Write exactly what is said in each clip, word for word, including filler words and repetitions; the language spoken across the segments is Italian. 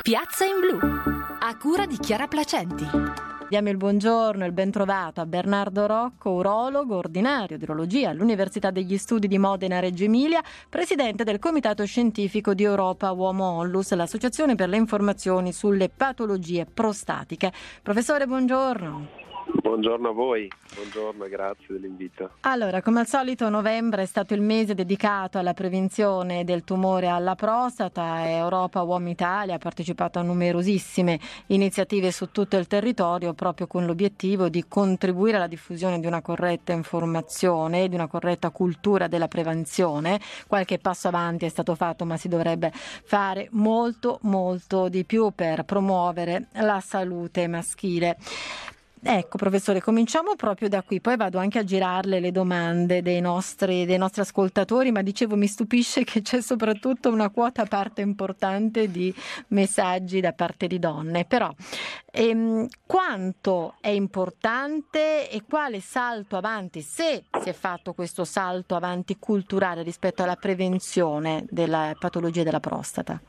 Piazza in Blu, a cura di Chiara Placenti. Diamo il buongiorno e il ben trovato a Bernardo Rocco, urologo ordinario di urologia all'Università degli Studi di Modena Reggio Emilia, presidente del Comitato Scientifico di Europa Uomo Onlus, l'associazione per le informazioni sulle patologie prostatiche. Professore, buongiorno. Buongiorno a voi, buongiorno e grazie dell'invito. Allora, come al solito novembre è stato il mese dedicato alla prevenzione del tumore alla prostata e Europa Uomo Italia ha partecipato a numerosissime iniziative su tutto il territorio proprio con l'obiettivo di contribuire alla diffusione di una corretta informazione, di una corretta cultura della prevenzione. Qualche passo avanti è stato fatto, ma si dovrebbe fare molto molto di più per promuovere la salute maschile. Ecco, professore, cominciamo proprio da qui, poi vado anche a girarle le domande dei nostri, dei nostri ascoltatori, ma dicevo mi stupisce che c'è soprattutto una quota parte importante di messaggi da parte di donne, però ehm, quanto è importante e quale salto avanti, se si è fatto questo salto avanti culturale rispetto alla prevenzione della patologia della prostata?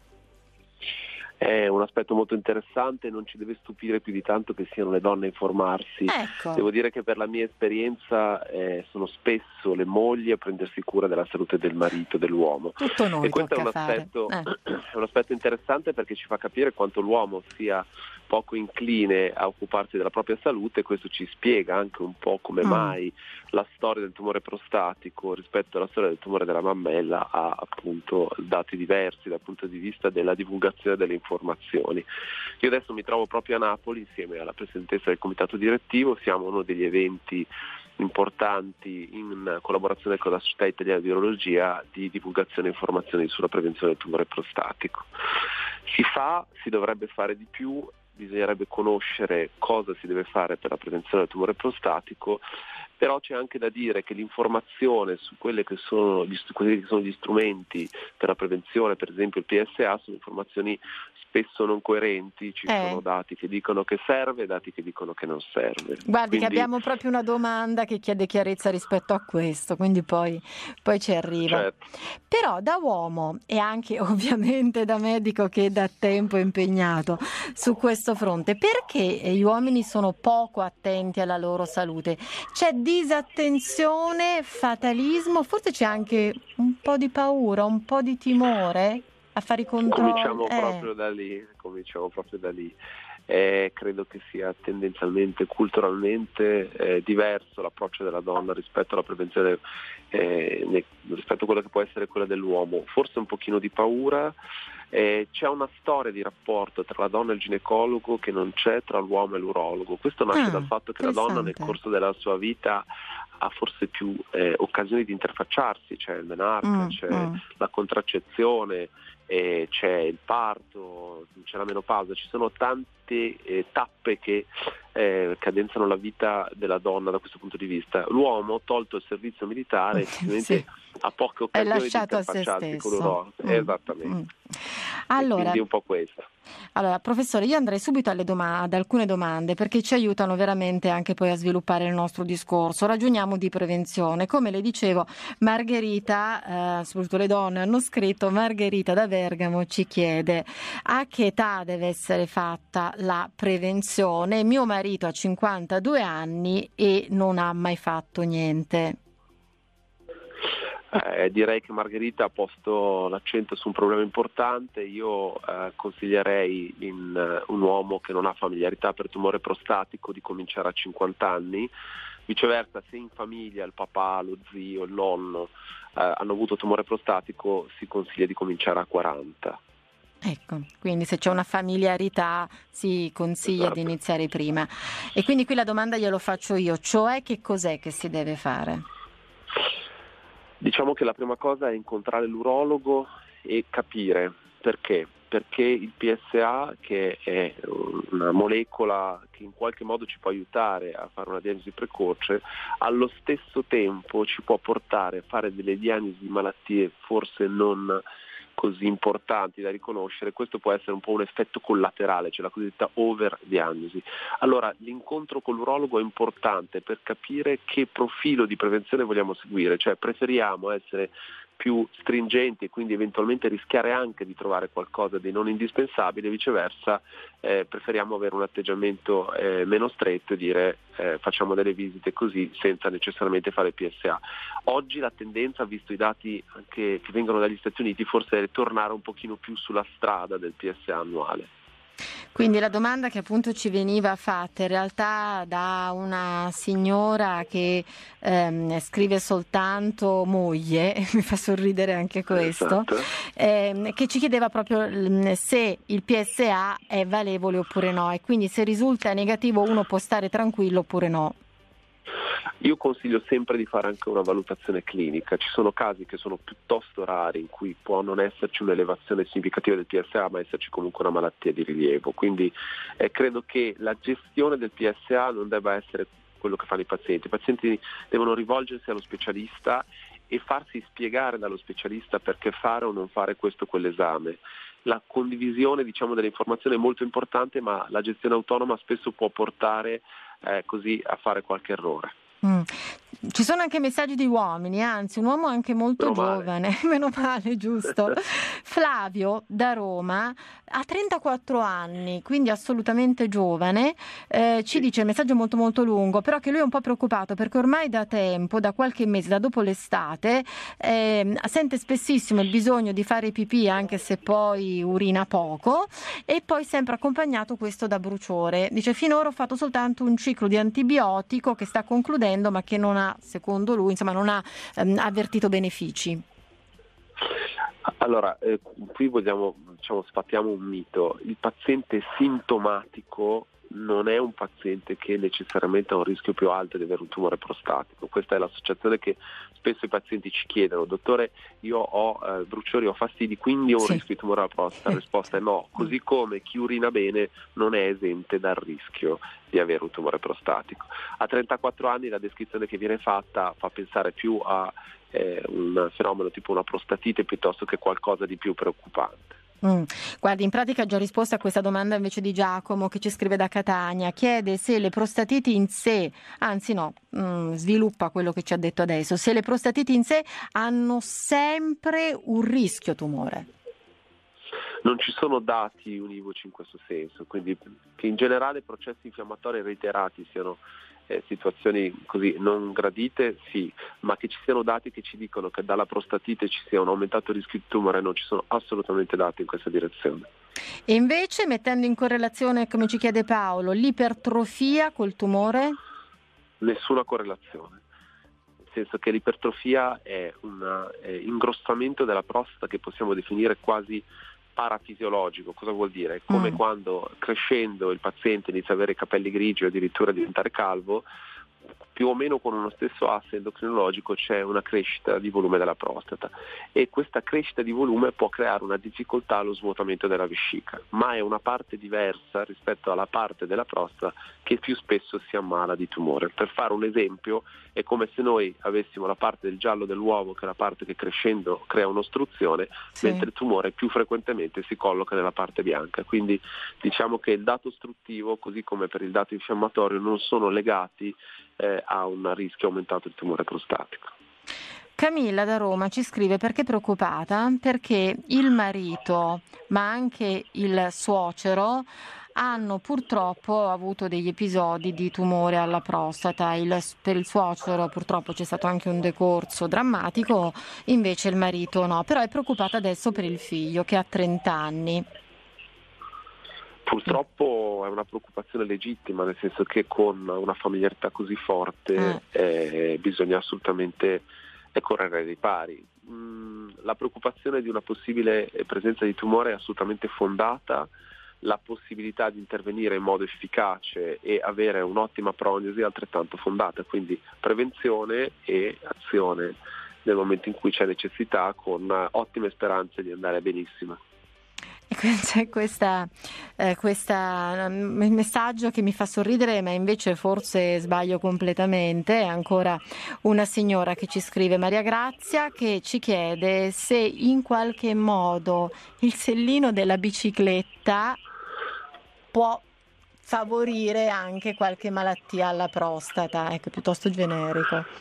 È un aspetto molto interessante, non ci deve stupire più di tanto che siano le donne a informarsi. Ecco. Devo dire che per la mia esperienza eh, sono spesso le mogli a prendersi cura della salute del marito, dell'uomo. Tutto noi e questo è un, aspetto, eh. è un aspetto interessante perché ci fa capire quanto l'uomo sia poco incline a occuparsi della propria salute. Questo ci spiega anche un po' come mm. mai la storia del tumore prostatico rispetto alla storia del tumore della mammella ha appunto dati diversi dal punto di vista della divulgazione delle informazioni. Io adesso mi trovo proprio a Napoli insieme alla presidentessa del comitato direttivo, siamo uno degli eventi importanti in collaborazione con la Società Italiana di Urologia di divulgazione e informazioni sulla prevenzione del tumore prostatico. Si fa, si dovrebbe fare di più, bisognerebbe conoscere cosa si deve fare per la prevenzione del tumore prostatico, però c'è anche da dire che l'informazione su quelle che sono gli, quelli che sono gli strumenti per la prevenzione, per esempio il P S A, sono informazioni spesso non coerenti, ci eh. sono dati che dicono che serve e dati che dicono che non serve. Guardi quindi... che abbiamo proprio una domanda che chiede chiarezza rispetto a questo, quindi poi, poi ci arriva. Certo. Però da uomo e anche ovviamente da medico che da tempo è impegnato su questo fronte, perché gli uomini sono poco attenti alla loro salute? C'è disattenzione, fatalismo, forse c'è anche un po' di paura, un po' di timore a fare i controlli? Cominciamo eh. proprio da lì, cominciamo proprio da lì. Eh, credo che sia tendenzialmente, culturalmente eh, diverso l'approccio della donna rispetto alla prevenzione, eh, ne, rispetto a quella che può essere quella dell'uomo. Forse un pochino di paura. Eh, c'è una storia di rapporto tra la donna e il ginecologo che non c'è tra l'uomo e l'urologo. Questo nasce ah, dal fatto che la donna nel corso della sua vita ha forse più eh, occasioni di interfacciarsi, c'è il menarca, mm, c'è mm. la contraccezione, eh, c'è il parto, c'è la menopausa, ci sono tante eh, tappe che eh, cadenzano la vita della donna da questo punto di vista. L'uomo, tolto il servizio militare, effettivamente sì. ha poche È occasioni di lasciato a se interfacciarsi con stesso. l'urologo. Mm, Esattamente. mm. Allora, quindi un po' questo. Allora, professore, io andrei subito alle doma- ad alcune domande perché ci aiutano veramente anche poi a sviluppare il nostro discorso. Ragioniamo di prevenzione. Come le dicevo, Margherita, eh, soprattutto le donne hanno scritto, Margherita da Bergamo ci chiede a che età deve essere fatta la prevenzione. Mio marito ha cinquantadue anni e non ha mai fatto niente. Eh, direi che Margherita ha posto l'accento su un problema importante. Io eh, consiglierei in uh, un uomo che non ha familiarità per tumore prostatico di cominciare a cinquanta anni. Viceversa, se in famiglia il papà, lo zio, il nonno eh, hanno avuto tumore prostatico, si consiglia di cominciare a quaranta. Ecco, quindi se c'è una familiarità si consiglia Esatto. di iniziare prima. E quindi qui la domanda glielo faccio io, cioè che cos'è che si deve fare? Diciamo che la prima cosa è incontrare l'urologo e capire perché. Perché il P S A, che è una molecola che in qualche modo ci può aiutare a fare una diagnosi precoce, allo stesso tempo ci può portare a fare delle diagnosi di malattie forse non così importanti da riconoscere. Questo può essere un po' un effetto collaterale, cioè la cosiddetta over-diagnosi. Allora, l'incontro con l'urologo è importante per capire che profilo di prevenzione vogliamo seguire, cioè preferiamo essere più stringenti e quindi eventualmente rischiare anche di trovare qualcosa di non indispensabile, viceversa eh, preferiamo avere un atteggiamento eh, meno stretto e dire eh, facciamo delle visite così senza necessariamente fare P S A. Oggi la tendenza, visto i dati anche che vengono dagli Stati Uniti, forse è tornare un pochino più sulla strada del P S A annuale. Quindi la domanda che appunto ci veniva fatta in realtà da una signora che ehm, scrive soltanto moglie, mi fa sorridere anche questo, Esatto. ehm, che ci chiedeva proprio mm, se il P S A è valevole oppure no, e quindi se risulta negativo uno può stare tranquillo oppure no. Io consiglio sempre di fare anche una valutazione clinica. Ci sono casi che sono piuttosto rari in cui può non esserci un'elevazione significativa del P S A ma esserci comunque una malattia di rilievo, quindi eh, credo che la gestione del P S A non debba essere quello che fanno i pazienti. I pazienti devono rivolgersi allo specialista e farsi spiegare dallo specialista perché fare o non fare questo o quell'esame. La condivisione, diciamo, delle informazioni è molto importante, ma la gestione autonoma spesso può portare eh, così a fare qualche errore. Mm. Ci sono anche messaggi di uomini, anzi un uomo anche molto Meno male. giovane, meno male, giusto. Flavio da Roma ha trentaquattro anni, quindi assolutamente giovane, eh, ci dice il messaggio è molto molto lungo, però che lui è un po' preoccupato perché ormai da tempo, da qualche mese, da dopo l'estate, eh, sente spessissimo il bisogno di fare pipì anche se poi urina poco e poi sempre accompagnato questo da bruciore. Dice finora ho fatto soltanto un ciclo di antibiotico che sta concludendo ma che non ha, secondo lui, insomma non ha ehm, avvertito benefici. Allora, eh, qui vogliamo, diciamo, sfattiamo un mito. Il paziente sintomatico non è un paziente che necessariamente ha un rischio più alto di avere un tumore prostatico. Questa è l'associazione che spesso i pazienti ci chiedono: dottore, io ho eh, bruciori, ho fastidi, quindi ho un Sì. rischio di tumore alla prostata? La risposta è no, così come chi urina bene non è esente dal rischio di avere un tumore prostatico. A trentaquattro anni la descrizione che viene fatta fa pensare più a eh, un fenomeno tipo una prostatite piuttosto che qualcosa di più preoccupante. Mm. Guardi, in pratica ho già risposto a questa domanda invece di Giacomo che ci scrive da Catania, chiede se le prostatiti in sé, anzi no, mm, sviluppa quello che ci ha detto adesso, se le prostatiti in sé hanno sempre un rischio tumore. Non ci sono dati univoci in questo senso, quindi che in generale processi infiammatori reiterati siano eh, situazioni così non gradite, sì, ma che ci siano dati che ci dicono che dalla prostatite ci sia un aumentato rischio di tumore, non ci sono assolutamente dati in questa direzione. E invece, mettendo in correlazione, come ci chiede Paolo, l'ipertrofia col tumore? Nessuna correlazione. Nel senso che l'ipertrofia è un ingrossamento della prostata che possiamo definire quasi parafisiologico. Cosa vuol dire? È come mm. quando crescendo il paziente inizia ad avere i capelli grigi o addirittura diventare calvo, più o meno con uno stesso asse endocrinologico c'è una crescita di volume della prostata e questa crescita di volume può creare una difficoltà allo svuotamento della vescica, ma è una parte diversa rispetto alla parte della prostata che più spesso si ammala di tumore. Per fare un esempio, è come se noi avessimo la parte del giallo dell'uovo, che è la parte che crescendo crea un'ostruzione, sì. mentre il tumore più frequentemente si colloca nella parte bianca. Quindi diciamo che il dato ostruttivo, così come per il dato infiammatorio, non sono legati eh, a un rischio aumentato di tumore prostatico. Camilla da Roma ci scrive perché è preoccupata perché il marito ma anche il suocero hanno purtroppo avuto degli episodi di tumore alla prostata. Il, per il suocero purtroppo c'è stato anche un decorso drammatico, invece il marito no, però è preoccupata adesso per il figlio che ha trenta anni. Purtroppo è una preoccupazione legittima, nel senso che con una familiarità così forte eh. Eh, bisogna assolutamente correre ai ripari. Mm, la preoccupazione di una possibile presenza di tumore è assolutamente fondata, la possibilità di intervenire in modo efficace e avere un'ottima prognosi è altrettanto fondata, quindi prevenzione e azione nel momento in cui c'è necessità, con ottime speranze di andare benissimo. C'è questa, eh, questa um, messaggio che mi fa sorridere, ma invece forse sbaglio completamente. È ancora una signora che ci scrive, Maria Grazia, che ci chiede se in qualche modo il sellino della bicicletta può favorire anche qualche malattia alla prostata, ecco, piuttosto generico.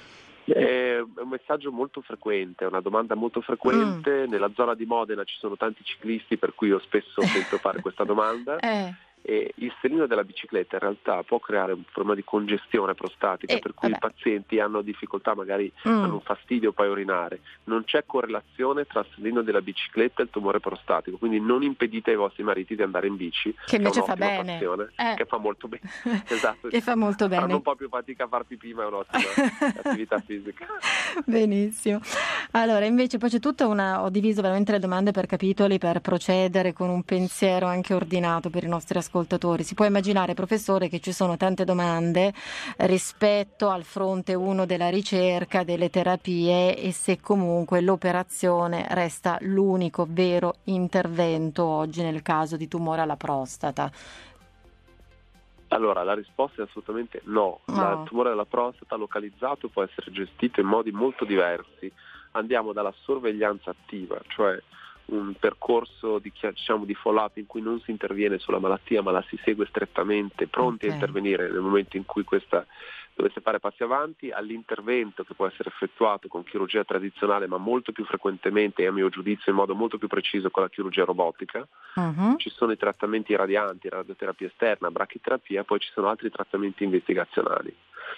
È un messaggio molto frequente, è una domanda molto frequente. Mm. Nella zona di Modena ci sono tanti ciclisti, per cui io spesso sento fare questa domanda. Eh. E il sellino della bicicletta in realtà può creare un problema di congestione prostatica, eh, per cui vabbè. I pazienti hanno difficoltà, magari mm. hanno un fastidio poi a urinare. Non c'è correlazione tra il sellino della bicicletta e il tumore prostatico, quindi non impedite ai vostri mariti di andare in bici, che invece fa bene, passione, eh. che fa molto bene. Esatto. Che fa molto bene. Fanno un po' più fatica a far pipì, ma è un'ottima attività fisica. Benissimo. Allora, invece poi c'è tutta una, ho diviso veramente le domande per capitoli per procedere con un pensiero anche ordinato per i nostri ascoltatori. Si può immaginare, professore, che ci sono tante domande rispetto al fronte uno della ricerca, delle terapie, e se comunque l'operazione resta l'unico vero intervento oggi nel caso di tumore alla prostata. Allora, la risposta è assolutamente no. no. Il tumore alla prostata localizzato può essere gestito in modi molto diversi. Andiamo dalla sorveglianza attiva, cioè un percorso di, diciamo, di follow-up in cui non si interviene sulla malattia ma la si segue strettamente, pronti okay. a intervenire nel momento in cui questa dovesse fare passi avanti, all'intervento che può essere effettuato con chirurgia tradizionale ma molto più frequentemente e a mio giudizio in modo molto più preciso con la chirurgia robotica. Uh-huh. Ci sono i trattamenti radianti, radioterapia esterna, brachiterapia, poi ci sono altri trattamenti investigazionali.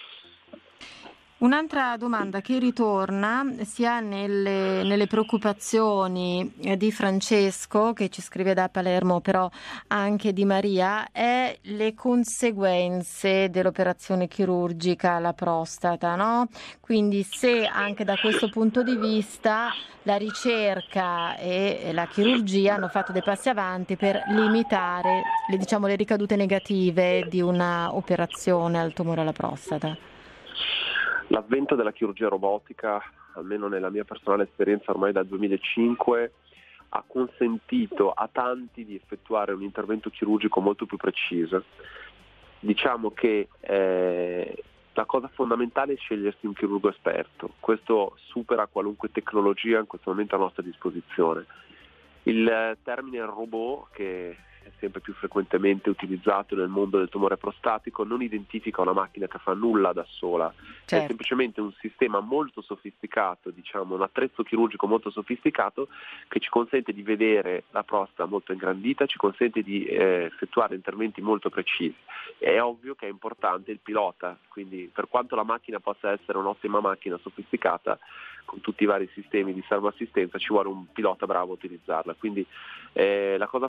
Un'altra domanda che ritorna sia nelle, nelle preoccupazioni di Francesco, che ci scrive da Palermo, però anche di Maria, è le conseguenze dell'operazione chirurgica alla prostata, no? Quindi se anche da questo punto di vista la ricerca e la chirurgia hanno fatto dei passi avanti per limitare le, diciamo, le ricadute negative di una operazione al tumore alla prostata. L'avvento della chirurgia robotica, almeno nella mia personale esperienza ormai dal duemilacinque, ha consentito a tanti di effettuare un intervento chirurgico molto più preciso. Diciamo che eh, la cosa fondamentale è scegliersi un chirurgo esperto. Questo supera qualunque tecnologia in questo momento a nostra disposizione. Il termine robot, che è sempre più frequentemente utilizzato nel mondo del tumore prostatico, non identifica una macchina che fa nulla da sola, certo. È semplicemente un sistema molto sofisticato, diciamo un attrezzo chirurgico molto sofisticato che ci consente di vedere la prostata molto ingrandita, ci consente di eh, effettuare interventi molto precisi. È ovvio che è importante il pilota, quindi per quanto la macchina possa essere un'ottima macchina sofisticata, con tutti i vari sistemi di salvassistenza ci vuole un pilota bravo a utilizzarla, quindi eh, la cosa